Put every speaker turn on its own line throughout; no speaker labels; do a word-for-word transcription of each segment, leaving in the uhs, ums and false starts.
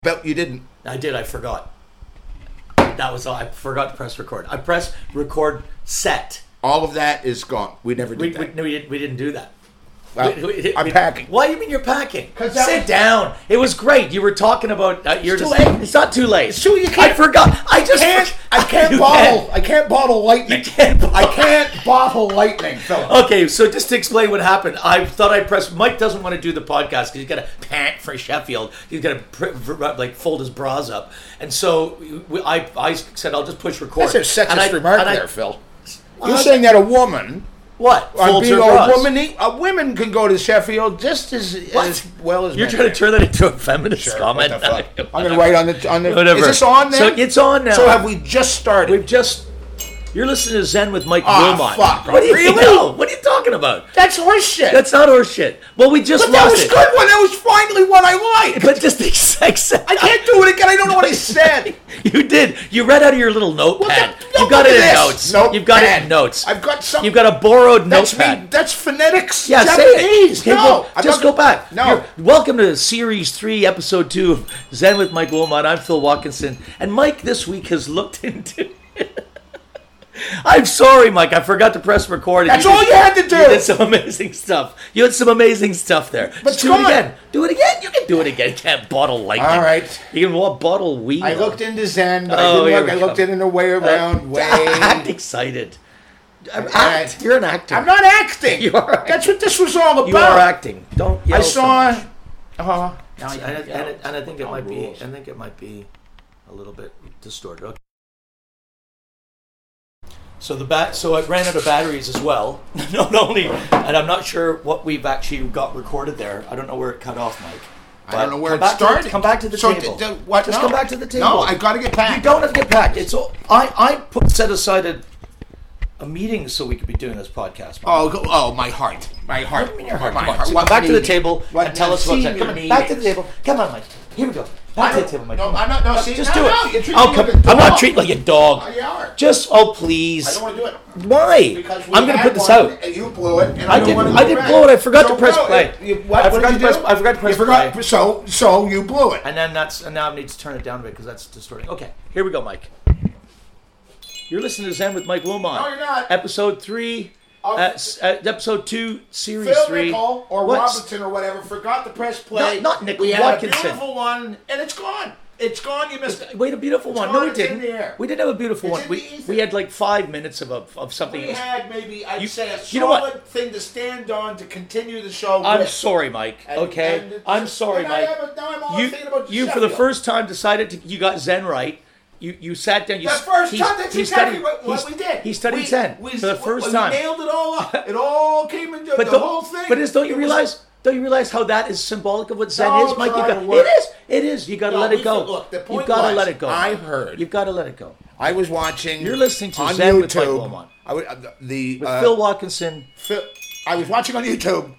But you didn't.
I did. I forgot. That was all. I forgot to press record. I pressed record set.
All of that is gone. We never did
We,
that.
we, no, we, didn't, we didn't do that.
Well,
we, we,
I'm
we,
packing.
Why do you mean you're packing?
that
Sit
was-
down. It was great. You were talking about. Uh, you're
It's
just,
too late.
It's not too late.
It's too- you
I
can't-
forgot. I just.
can't, I can't
You
bottle.
can't.
I can't bottle lightning.
You can't bottle-
I can't bottle lightning, Philip.
Okay, so just to explain what happened, I thought I'd press. Mike doesn't want to do the podcast because he's got to pant for Sheffield. He's got to pr- like fold his bras up, and so we, I, I said I'll just push record.
That's a
And I-
sexist remark
and I-
there, Phil.
Well,
You're
I-
saying that a woman,
What?
I'm
Folds
being
her
a
bras.
woman, a women can go to Sheffield just as,
What?
as well as
You're
men
trying to
can.
turn that into a feminist
Sure,
comment.
what the fuck? I'm going to write on the on the.
Whatever.
Is this on
So
then?
it's on now.
So have we just started?
We've just. You're listening to Zen with Mike
Ah,
Wilmot.
fuck.
What do you
Really?
know? What are you talking about?
That's horseshit.
That's not horse shit. Well, we just
but that
lost
was
it.
good one. That was finally what I liked.
But just the exact same.
I can't do it again. I don't know what I said.
You did. You read out of your little notepad.
Well, that-
you got
look
it
at
in
this.
notes.
Notepad.
You've got it in notes.
I've got some.
You've got a borrowed
That's
notepad.
me. That's phonetics.
Yeah, say
Japanese.
it. Okay,
no,
go,
I'm
just
not-
go back.
No.
You're- welcome to Series three, Episode two of Zen with Mike Wilmot. I'm Phil Watkinson. And Mike this week has looked into... I'm sorry, Mike. I forgot to press record.
That's
you
all
did-
you had to do.
You did some amazing stuff. You had some amazing stuff there.
But
Just do
come
it
on.
again. Do it again. You can do it again. You can't bottle lightning.
All right.
You can what, bottle weed.
I looked into Zen, but
Oh,
I
here
didn't look.
we
I
go.
looked in a way around way.
Act excited. Act.
right.
You're an actor.
I'm not acting.
You are
That's what this was all about.
You are acting. Don't yell
I
so
saw.
much.
Uh,
And, and, and, and, and I think it
No
might
rules.
be. I think it might be a little bit distorted. Okay. So the bat. So it ran out of batteries as well. Not only, and I'm not sure what we've actually got recorded there. I don't know where it cut off, Mike.
I don't know where
come
it
back to the-
started.
come back to the
so
table.
d- d- what?
Just
no.
come back to the table.
No, I got to get back.
You don't have to get packed. It's all, I I put set aside a, a meeting so we could be doing this podcast. Mike.
Oh, go, oh, my heart, my heart,
What do you mean your heart?
my
Come on.
heart.
So
What
come back to the
meeting?
table
What
and tell us what's
senior
Come on, back to the
meetings?
table. Come on, Mike. Here we go.
I
Back to
don't-
the table, Mike.
no,
Come on.
I'm not- no, see,
just
no,
do
no,
it.
you're treating
Oh,
me
come,
like a
I'm not
dog.
treating like a dog.
Oh, you are.
Just, oh, please.
I don't want to do it.
Why?
Because we
I'm going to
had
put this
one,
out.
and you blew it, and
I
I, don't
didn't-
want to
I
do
didn't
it.
blow it. I forgot to
So,
press
no,
play.
it- you- what,
I
what
forgot
did
to
you
press-
do?
I forgot to press
you forgot,
play.
So, so you blew it.
And then that's, and now I need to turn it down a bit because that's distorting. Okay, here we go, Mike. You're listening to Zen with Mike Wilmot.
No, you're not.
Episode three,
Oh.
uh, s- uh, episode two, series
Phil
three.
Nicole or
What's-
Robinson or whatever forgot to press play.
Not- not Nick,
We had
Watkinson.
a beautiful one, and it's gone. It's gone. You missed it.
Wait, a beautiful
It's
one.
gone,
No, we
it's in
didn't.
the air.
We didn't have a beautiful
It's
one.
in
We,
the ether.
we had like five minutes of a, of something.
We had maybe I'd
You-
say a
you know what?
solid thing to stand on to continue the show.
I'm
with.
sorry, Mike.
And-
Okay,
and it's-
I'm sorry,
and I
Mike.
have a- now I'm all
you,
thinking about
you for the
Sheffield.
first time decided to. You got Zen right. You you sat down. You
The
s-
first
he-
time, that's
he
exactly
studied-
what, what
he-
we did.
He studied
we,
Zen
we,
for the first
we
time.
nailed it all up. It all came into
But
the
don't,
whole thing.
but is, don't you
It was-
realize? Don't you realize how that is symbolic of what Zen
Don't
is, Mike? You
try
got,
to
it
work.
is. It is. You got to
No,
let
we
it go.
think- look, the point
You've got to
was,
let it go.
I heard-
You've got to let it go.
I was watching.
You're listening to
on
Zen
YouTube.
with Mike Wilmot.
I would, uh, the
With
uh,
Phil Watkinson.
Phil, I was watching on YouTube.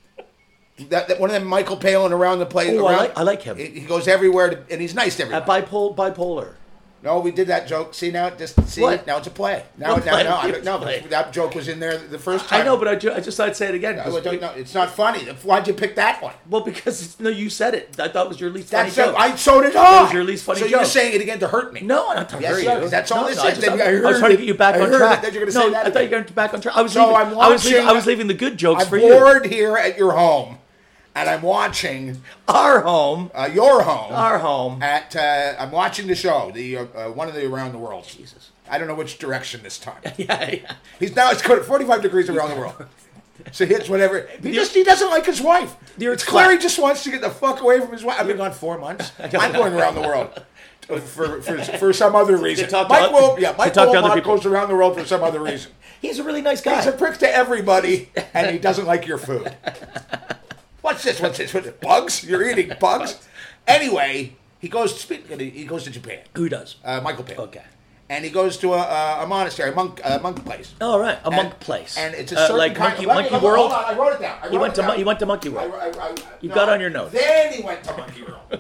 That, that one of them Michael Palin around the place.
Oh, I
around,
like- I like him.
He he goes everywhere, to, and he's nice to
Uh,
everybody.
bipolar. Bipolar.
No, we did that joke. See now, just see
What?
now it's a play. Now,
What
now,
play?
no, I,
It's
no,
play.
that joke was in there the first time.
I know, but I, ju- I just thought I'd say it again.
I
'cause
don't
it-
know. It's not funny. Why'd you pick that one?
Well, because it's, no, you said it. I thought it was your least funny
That's
joke.
a, I so did I.
was your least funny
so
joke.
you're saying it again to hurt me?
No, I'm not talking
Yes,
about
you are,
you.
'cause that's all
no,
this
no, I,
is.
just,
Then I
I,
heard
was trying to
it.
get you back
I
on
heard
track.
it, that you're gonna
no,
say that
I thought
again.
you were going to back on track. I was
So
leaving.
I'm
I was leaving.
watching-
I was leaving the good jokes
I'm
for you.
bored here at your home, and I'm watching
Our home.
uh, your home.
Our home.
At uh, I'm watching the show, the uh, uh, one of the around the world.
Jesus.
I don't know which direction this time.
Yeah, yeah.
He's now it's good at forty-five degrees around the world. So he hits whatever. He just he doesn't like his wife.
You're
It's clear he
cla-
just wants to get the fuck away from his wife. I've been gone four months. I'm going around the world for, for, for some other reason.
talk to
Mike
oth-
will, yeah,
to
Mike
talk to other
Wilmot
people.
goes around the world for some other reason.
He's a really nice guy.
He's a prick to everybody, and he doesn't like your food. What's this? What's this? What's this? Bugs? You're eating bugs? Anyway, he goes. Speaking, he goes to Japan.
Who does?
Uh, Michael Palin.
Okay.
And he goes to a, a, a monastery, a monk, a monk place.
All right, a
And-
monk place.
and it's a
Uh,
certain
like
kind
Monkey,
of, let me-
Monkey
hold
World.
on, I wrote it down. I
You
wrote
went
it
to
down.
Mon- you went to Monkey World.
I, I, I,
You
no,
got on your notes.
Then he went to Monkey World.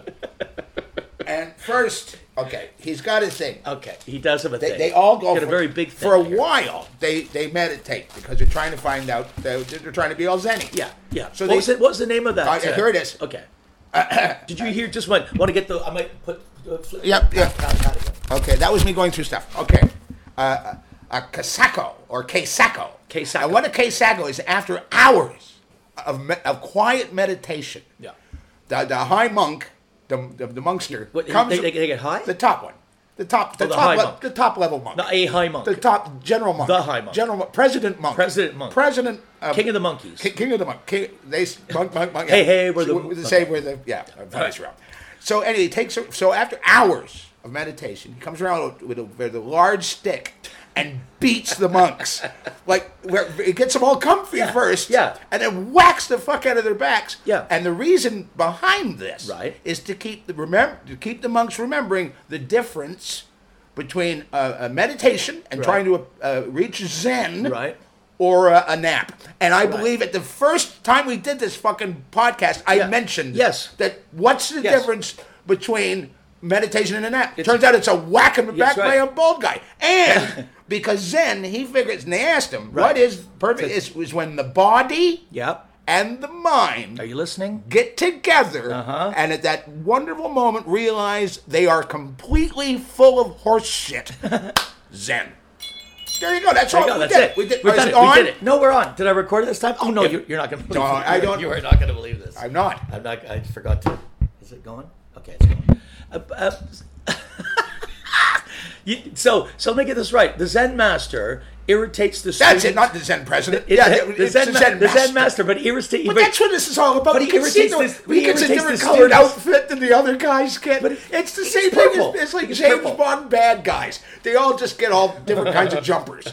And first, okay, he's got his thing.
Okay, he does have a
They,
thing.
they all go
He's got
for,
a very big thing
for a
here.
while. They they meditate because they're trying to find out. They're, they're trying to be all zenny.
Yeah, yeah.
So
what
they
was it? What was the name of that?
Uh, here it is.
Okay. Did you hear? Just want want to get the. I might put. Uh, flip,
Yep, yep.
pat- pat- pat again.
Okay, that was me going through stuff. Okay. Uh, a Kasako or Keisako.
Keisako.
And what a Keisako is after hours of, me- of quiet meditation.
Yeah.
The, the high monk, the, the, the monkster,
What,
comes.
they, they, they get high?
The top one. The top, the,
Oh, the
top,
high
le-
monk.
the top level monk.
Not a high monk.
The top general monk.
The high monk.
General monk. President monk.
President monk.
President. Uh,
King of the monkeys.
King, king of the monk. King, they s- monk monk monk.
Hey,
yeah.
hey, we're the-
So, the same with the yeah. Vice round. So anyway, he takes so after hours of meditation, he comes around with a, with a large stick and beats the monks. Like where he gets them all comfy
Yeah,
first,
yeah.
and then whacks the fuck out of their backs.
Yeah.
And the reason behind this
Right.
is to keep the remember to keep the monks remembering the difference between uh, a meditation and
Right.
trying to uh, reach Zen,
Right.
or a, a nap. And I believe at the first time we did this fucking podcast, I
Yeah.
mentioned
Yes.
that what's the
Yes.
difference between meditation and a nap?
It's-
Turns out it's a whack in the
That's
back by
right.
a bald guy. And because Zen, he figures, and they asked him,
Right.
what is perfect? Is, is when the body
Yep.
and the mind
Are you listening?
get together
Uh-huh.
and at that wonderful moment realize they are completely full of horse shit. Zen. There you go. That's
There
all
you go.
we
That's
did.
it.
We did.
We've
is
done
it
it.
on?
We did it. No, we're on. Did I record it this time? Oh no,
Yeah.
you're, you're not going to.
No,
believe it.
I
You're-
don't-
You are not going to believe this.
I'm not.
I'm not. I forgot to. Is it going? Okay, it's going. Uh, uh, you, so, so let me get this right. The Zen master irritates the
That's
student.
it, not the Zen president.
It-
yeah,
the,
it's
Zen,
the
ma-
Zen
the
master.
Zen master, but irritates.
But that's what this is all about.
But
We
he
can see
irritates
the,
this-
we
he
gets a
irritates
different
the
colored
students.
outfit than the other guys get.
But it-
it's the
it's
same
purple.
thing. As, it's like
It's
James
purple.
Bond bad guys. They all just get all different kinds of jumpers.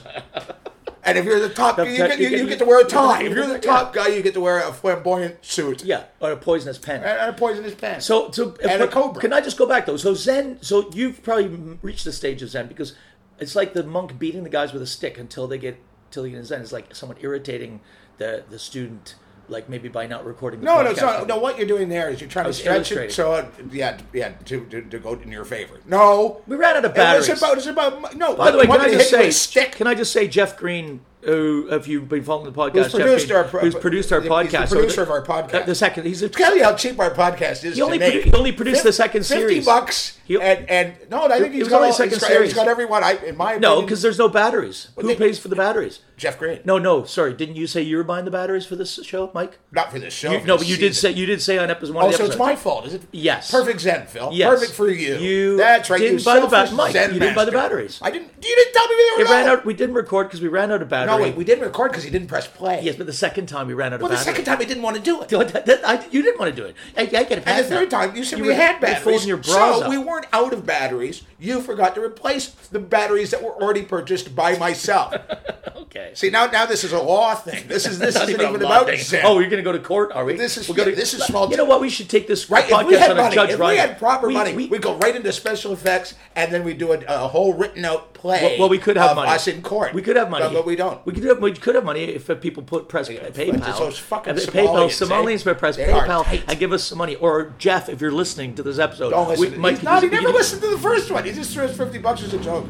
And if you're the top, you, get, you, you get to wear a tie. If you're the top guy, you get to wear a flamboyant suit
Yeah, or a poisonous pen.
and a poisonous pen.
So, so
And
but
a cobra.
Can I just go back though? So Zen. So you've probably reached the stage of Zen because it's like the monk beating the guys with a stick until they get until they get in Zen. It's like someone irritating the the student, like maybe by not recording. The
No,
podcast.
no, it's not, no. What you're doing there is you're trying to
was
stretch it,
illustrating.
so it, yeah, yeah, to, to to go in your favor. No,
We ran out of
It
batteries.
was about. It's about. No.
By the way,
what
can I
they
just
hit you with
say?
a stick?
Can I just say, Jeff Green, who, if you've been following the podcast,
Who's
Jeff
produced
Green,
our pro-
who's produced our
he's
podcast,
the
so
producer
the-
of our podcast.
uh, the second, he's a,
Tell you how cheap our podcast is.
He only
to make.
produ- he only produced the second
Fifty
series.
bucks.
He-
and and no, I think
It
he's
was
got
only
all,
second
he's got,
series.
he's got everyone. I in my
no,
opinion,
because there's no batteries. Who
they-
pays for the batteries?
Jeff Green.
No, no, sorry. Didn't you say you were buying the batteries for this show, Mike?
Not for this show.
You,
for
no,
this
but you did say
season.
you did say on episode one
Oh,
of the
so it's
episodes.
my fault, is it?
Yes.
Perfect Zen, Phil.
Yes.
Perfect for you.
You
That's right.
didn't
you
buy the bat-
selfish
Mike,
Zen
you didn't buy the
master.
batteries.
I didn't. You didn't tell me they
It
were
ran
low.
out. We didn't record because we ran out of battery.
No, wait, we didn't record because he didn't press play.
Yes, but the second time we ran out of
Well, the
battery.
second time he didn't want to do it.
That- that- I- you didn't want to do it. I, I get it.
And the third time, you said
You
we
were-
had
you're
batteries.
folding your bras
so
up.
we weren't out of batteries. You forgot to replace the batteries that were already purchased by myself.
Okay.
See, now now this is a law thing. This is this
Not
isn't
even
even
a
about
law
Zen.
Oh, you're going to go to court, are we?
This is-
We're gonna,
yeah, this is small-
You know what? We should take this
Right,
podcast
if we had
on a
money,
Judge
if
Ryan.
we had proper
We-
money,
we-
we, would go right into special effects, and then we do a, a whole written out play.
Well, well, we could have
of
money.
us in court.
We could have money,
but, but we don't.
We could have. We could have money if uh, people put press
Yeah,
PayPal.
it's those fucking
and the
Somalians,
PayPal, Somalians,
eh?
press
They are
PayPal
tight.
and give us some money. Or Jeff, if you're listening to this episode,
Don't listen.
we
to
might
He's not, he
we
never
can-
listened to the first one. He just threw us fifty bucks as a joke.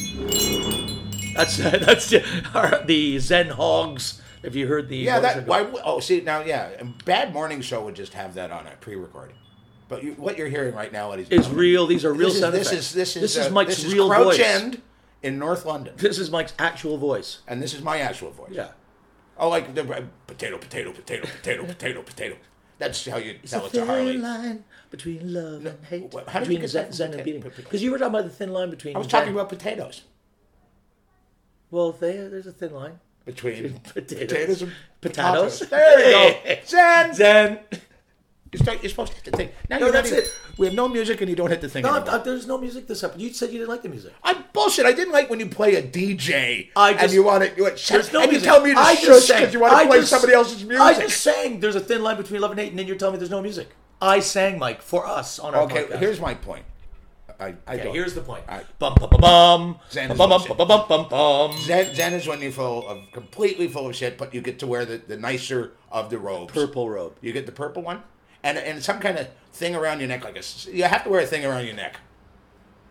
That's that's the, our, the Zen Hogs. If you heard the
Yeah,
what was
that.
it
Why?
called?
Oh, see now, yeah. A Bad Morning Show would just have that on a pre-recording. But you, what you're hearing right now, ladies, and
is
gentlemen,
real. These are real
this is,
sound
this
effects.
is this is
this is
uh,
Mike's
this is
real
Crouch
voice.
End in North London,
This is Mike's actual voice.
and this is my actual voice.
Yeah.
Oh, like the uh, potato, potato, potato, potato, potato, potato. That's how you tell it's a
Thin
Harley.
line between love and hate.
wh- how did you
between
get
Zen,
that from
Zen and
potato-
beating.
potato?
Because you were talking about the thin line between.
I was
Zen-
talking about potatoes.
Well, they, there's a thin line.
Between
Potatoes.
potatoes and
Potatoes.
potatoes. There you go. Zen.
Zen.
You're, start, you're supposed to hit the thing. Now
No,
you're
that's
not even-
it.
We have no music and you don't hit the thing.
No,
anymore.
I- there's no music this episode. You said you didn't like the music.
I'm bullshit. I didn't like when you play a D J
I
and
just-
you want to. You want,
There's no
and
music.
you tell me to
I
shush
just sang-
because you want to
I
play
just-
somebody else's music.
I just sang there's a thin line between love and hate, and then you're telling me there's no music. I sang, Mike, for us on our
Okay,
podcast.
here's my point. I, I
Okay,
don't.
here's the point.
All right.
Bum bum bum bum.
Zen
Bum
is
bum bum
bullshit.
bum bum bum bum.
Zen, Zen is when you're full of completely full of shit, but you get to wear the, the nicer of the robes.
Purple robe.
You get the purple one, and and some kind of thing around your neck, like a. s- You have to wear a thing around your neck.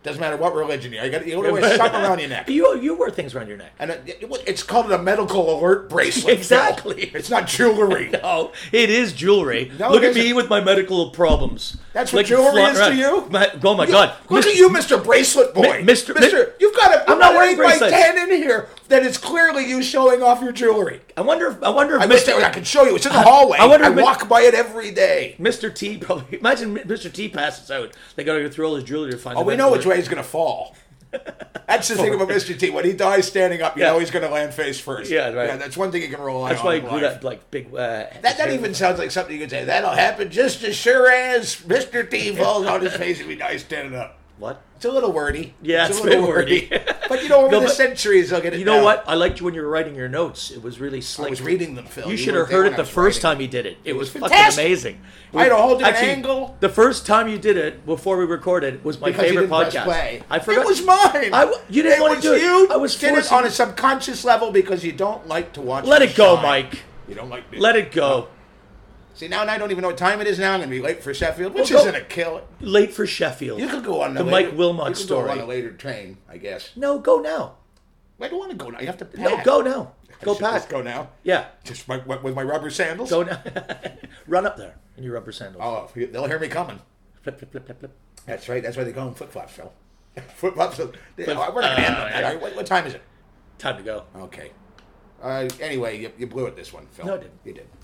Doesn't matter what religion you are. You got you got to wear something around your neck.
You you wear things around your neck.
And it, it- it's called a medical alert bracelet.
Exactly.
Phil. It's not jewelry.
No, it is jewelry.
No,
Look
it
at me
isn't.
with my medical problems.
That's what
Like
jewelry
flaunting
is to
around.
you?
My, oh my God!
Look
Mis-
at you, Mister Bracelet Boy.
Mi- Mister
Mister, you've got a
I'm not wearing
eight by
bracelets.
ten in here that is clearly you showing off your jewelry.
I wonder. If, I wonder if
I,
Mister
wish that- I can show you. It's in the hallway.
I wonder
I
if Mi-
walk by it every day.
Mister T probably. Imagine Mister T passes out. They got to go through all his jewelry to find.
Oh,
the
we know
medical
which way he's going to fall. That's the thing about Mister T. When he dies standing up, you
Yeah.
know he's going to land face first.
Yeah, right.
Yeah, that's one thing you can rely
That's
on.
why he
in
grew
life.
that like big. Uh,
That, that even sounds like something you could say. That'll happen just as sure as Mister T falls on his face if he dies standing up.
What?
It's a little wordy.
Yeah,
it's,
it's
a little
a bit wordy.
But you know, over
No,
the
but-
centuries, they'll get it
You know
down.
what? I liked you when you were writing your notes. It was really slick.
I was reading them, Phil.
You
You
should
were
have
there
heard
when
it
I
the
was
first
writing
time you did it. It was,
was
fucking
fantastic.
amazing. It
I had a
was-
whole different
actually,
angle.
The first time you did it before we recorded was my
Because you
favorite
didn't press
podcast.
play.
I forgot.
It was mine.
I w- you didn't
it
want
was
to do it.
You
I was
did it
forcing-
on a subconscious level because you don't like to watch.
Let
me
it go,
shine.
Mike.
You don't like me.
Let it go.
See, now I don't even know what time it is now. I'm going to be late for Sheffield, which
Well, go-
isn't a kill.
Late for Sheffield.
You could go on
The
a
Mike
later,
Wilmot
you could
story.
Go on a later train, I guess.
No, go now.
I don't want to go now. You have to pack.
No, go now.
I
Go
should just
pack.
Go now.
Yeah.
Just my, with my rubber sandals.
Go now. Run up there in your rubber sandals.
Oh, they'll hear me coming.
Flip, flip, flip, flip, flip.
That's right. That's why they call them flip flops, Phil. Flip flops. We're not
uh,
going to handle that.
yeah.
All right, what, what time is it?
Time to go.
Okay. Uh, anyway, you, you blew it this one, Phil.
No, I didn't.
You did.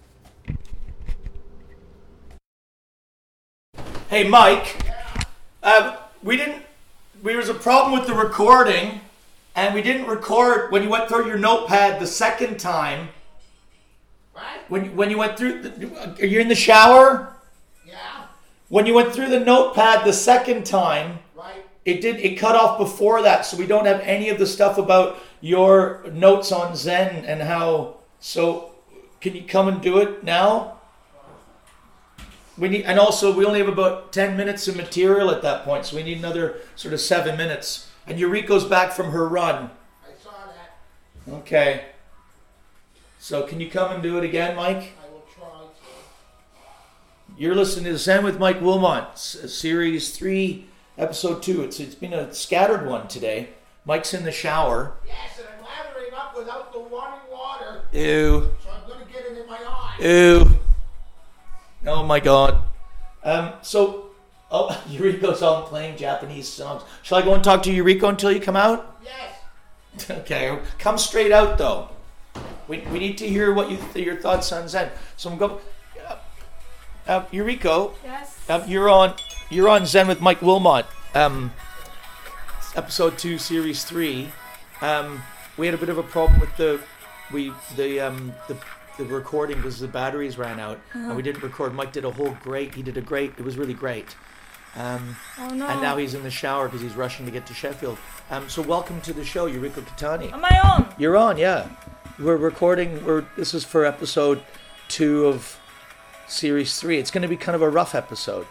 Hey, Mike. Um, we didn't. There was a problem with the recording, and we didn't record when you went through your notepad the second time.
Right?
When when you went through, the, are you in the shower?
Yeah.
When you went through the notepad the second time,
Right.
it did. It cut off before that, so we don't have any of the stuff about your notes on Zen and how. So, can you come and do it now? We need, and also we only have about ten minutes of material at that point, so we need another sort of seven minutes. And Eureka's back from her run.
I saw that.
Okay. So can you come and do it again, Mike?
I will try to.
You're listening to Zen with Mike Wilmot, s- series three, episode two. It's it's been a scattered one today. Mike's in the shower.
Yes, and I'm lathering up without the running water,
Ew.
so I'm going to get it in my eye.
Ew. Oh my God. Um. So, oh, Eureka's on playing Japanese songs. Shall I go and talk to Eureka until you come out?
Yes.
Okay, come straight out though. We, we need to hear what you your thoughts on Zen. So I'm going. Uh, uh, Eureka,
Yes.
um, you're on you're on Zen with Mike Wilmot. Um, episode two, series three. Um, we had a bit of a problem with the we the um the the recording because the batteries ran out and we didn't record. Mike did a whole great. He did a great. It was really great. Um,
Oh no.
and now he's in the shower because he's rushing to get to Sheffield. Um, so welcome to the show, Eureka Katani.
Am I on?
You're on, yeah. We're recording. We're this is for episode two of series three. It's going to be kind of a rough episode.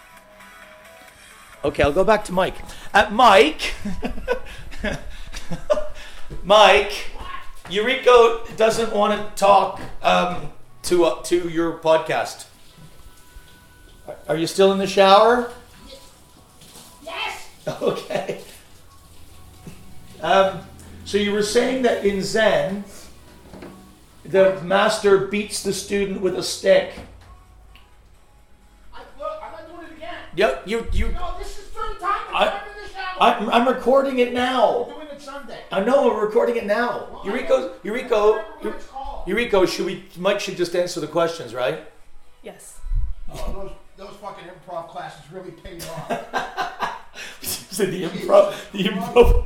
Okay, I'll go back to Mike. Uh, Mike, Mike, Eureka doesn't want to talk um, to uh, to your podcast. Are you still in the shower?
Yes.
Okay. Um, so you were saying that in Zen, the master beats the student with a stick.
I, look, I'm not doing it again.
Yep, you you.
No, this is third time
I-
I'm in the shower.
I'm, I'm recording it
I'm
now.
doing it Sunday.
I know we're recording it now.
Well, I
Eureka,
don't- I
Eureka,
don't remember what it's called.
Eureka. Should we? Mike should just answer the questions, right?
Yes.
Oh, those, those fucking improv classes really paid off.
So the improv, the improv.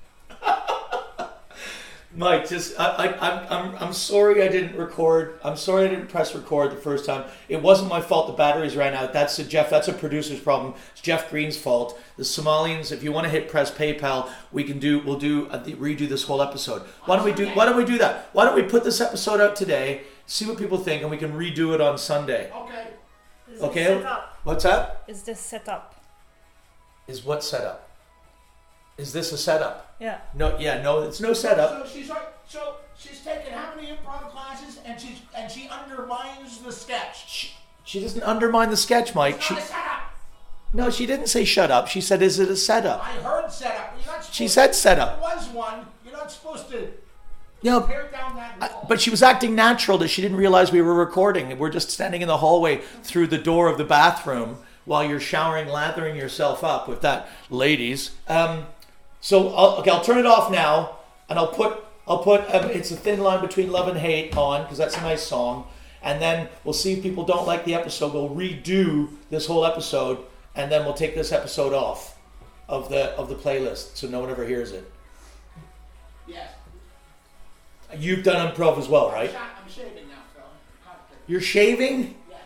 Mike, just I, I, I'm, I'm, I'm sorry I didn't record. I'm sorry I didn't press record the first time. It wasn't my fault. The batteries ran out. That's a Jeff. That's a producer's problem. It's Jeff Green's fault. The Somalians. If you want to hit press PayPal, we can do. We'll do uh, the- redo this whole episode. Why don't we do? Why don't we do that? Why don't we put this episode out today? See what people think, and we can redo it on Sunday.
Okay.
Is
Okay.
this set up?
What's that?
Is this set up?
Is what setup? Is this a setup?
Yeah.
No. Yeah. No. It's no setup.
So she's like, so she's taken how many improv classes, and she's and she undermines the sketch.
She, she doesn't undermine the sketch, Mike.
It's
She,
not a setup.
No, she didn't say shut up. She said, is it a setup?
I heard setup. You're not supposed
She said setup.
If there was one. You're not supposed to
You know,
tear down that wall.
but she was acting natural that she didn't realize we were recording. We're just standing in the hallway through the door of the bathroom while you're showering, lathering yourself up with that, ladies. Um, so, I'll, okay, I'll turn it off now, and I'll put, I'll put, um, It's a Thin Line Between Love and Hate on, because that's a nice song. And then we'll see if people don't like the episode. We'll redo this whole episode, and then we'll take this episode off of the of the playlist, so no one ever hears it.
Yes.
You've done improv as well, right?
I'm shaving now, Phil.
You're shaving?
Yes.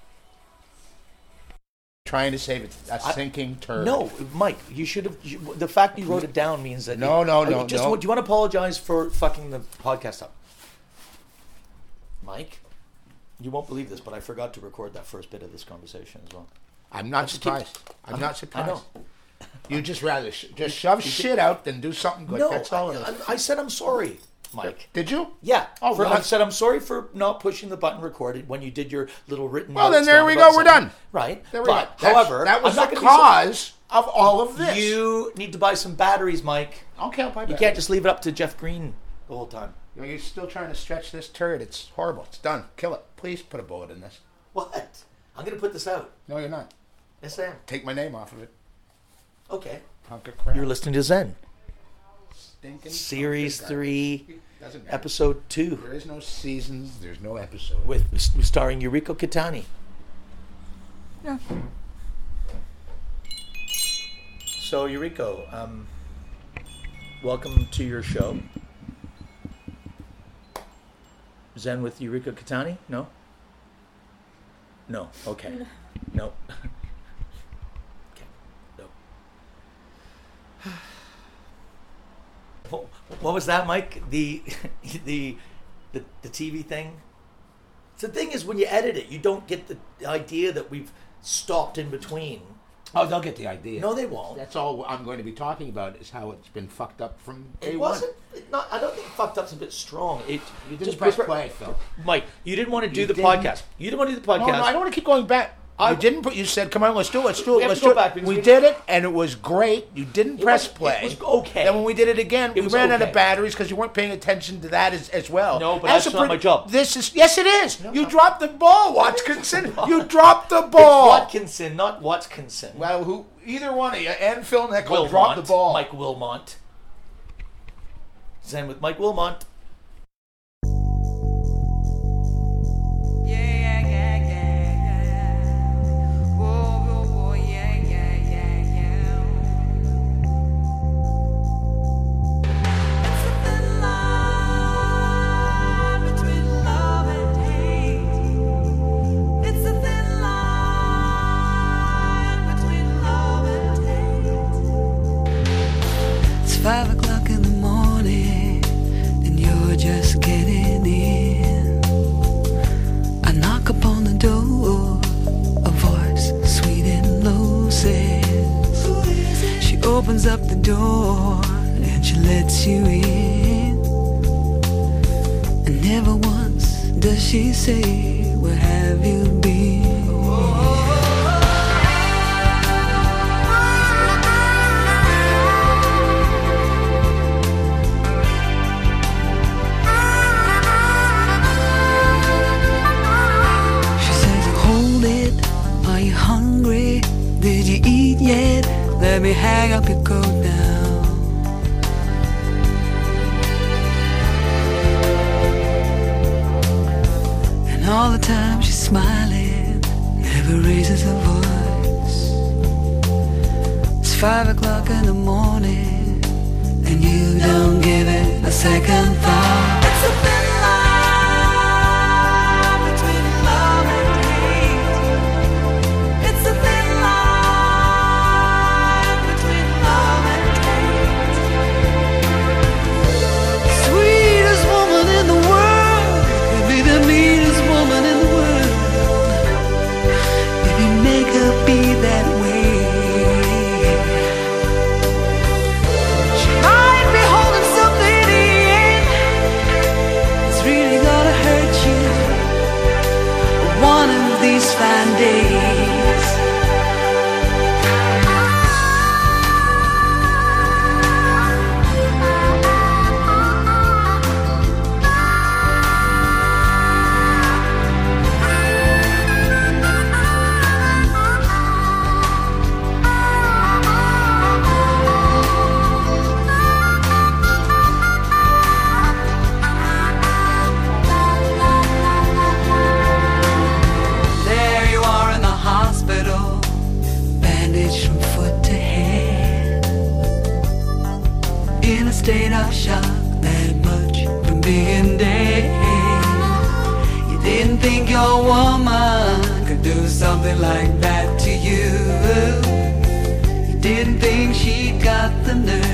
Trying to save it. A sinking turd.
No, Mike, you should have. You, the fact you wrote it down means that.
No,
you,
no,
I
no,
Just,
no.
Do you want to apologize for fucking the podcast up? Mike, you won't believe this, but I forgot to record that first bit of this conversation as well.
I'm not
just
surprised.
keep-
I'm,
I'm-
not
I
surprised.
know.
You just rather sh- just shove shit out than do something good.
No,
That's all it
I,
is.
I, I said I'm sorry, Mike.
Did you?
Yeah.
Oh,
for,
well,
I said I'm sorry for not pushing the button recorded when you did your little written.
Well,
notes
then there
down
we
about
go. We're
something.
done.
Right.
There we
but,
go. That's-
However,
that was
I'm not
the
gonna be so-
cause of all of this.
You need to buy some batteries, Mike.
okay, I'll buy
You can't just leave it up to Jeff Green the whole time.
You're still trying to stretch this turd. It's horrible. It's done. Kill it. Please put a bullet in this.
What? I'm gonna put this out.
No, you're not.
Yes, I am.
Take my name off of it.
Okay.
Hunk of crap.
You're listening to Zen,
Stinking
Series
hunk of
three,
garbage. Doesn't matter.
Episode two,
There is no seasons. There's no episode.
with starring Yuriko Kitani.
Yeah.
So, Yuriko, um, welcome to your show. Zen with Yuriko Kitani? No? No. Okay. No. Okay. No. What- What was that, Mike? The, the, the, the T V thing? The thing is, when you edit it, you don't get the idea that we've stopped in between.
Oh, they'll get the idea.
No, they won't.
That's all I'm going to be talking about is how it's been fucked up from day
It
one.
wasn't. It not. I don't think fucked up's a bit strong. It
You didn't
just
press
prefer-
play, Phil.
Mike, you didn't want to do
You
the
didn't.
podcast. You didn't want to do the podcast.
No, no, I don't want to keep going back.
I-
you didn't put. You said, "Come on, let's do it. Let's do it.
We have
let's
to go
do it."
back because
we
we-
did it, and it was great. You didn't press
was- it
play.
was okay.
Then when we did it again,
It
we
was
ran out
okay.
of batteries because you weren't paying attention to that as, as well.
No, but
As
that's
a
not my job.
This is yes, it is.
No,
you
no.
dropped the ball, Watkinson. You dropped the
It's
ball.
Watkinson, not Watkinson.
Well, who? Either one of you and Phil Nickel
Wilmont,
dropped the ball.
Mike Wilmont. Zen with Mike Wilmont.
Yeah, yeah, yeah, yeah, yeah. Whoa, whoa, whoa, yeah, yeah, yeah, yeah. It's a thin line between love and hate. It's a thin line between love and hate. It's five o'clock in the morning, and you're just getting in. I knock upon the door, a voice sweet and low says, she opens up the door and she lets you in. And never once does she say, where have you been? She says, hold it, are you hungry? Did you eat yet? Let me hang up your coat now. And all the time she's smiling, never raises her voice. It's five o'clock in the morning, and you don't give it a second thought. It's a thin line between love and hate. It's a thin line between love and hate. Sweetest woman in the world could be the meanest woman in the world. If you make her be that way, she might be holding something in, state of shock that much from being dead. You didn't think your woman could do something like that to you. You didn't think she got the nerve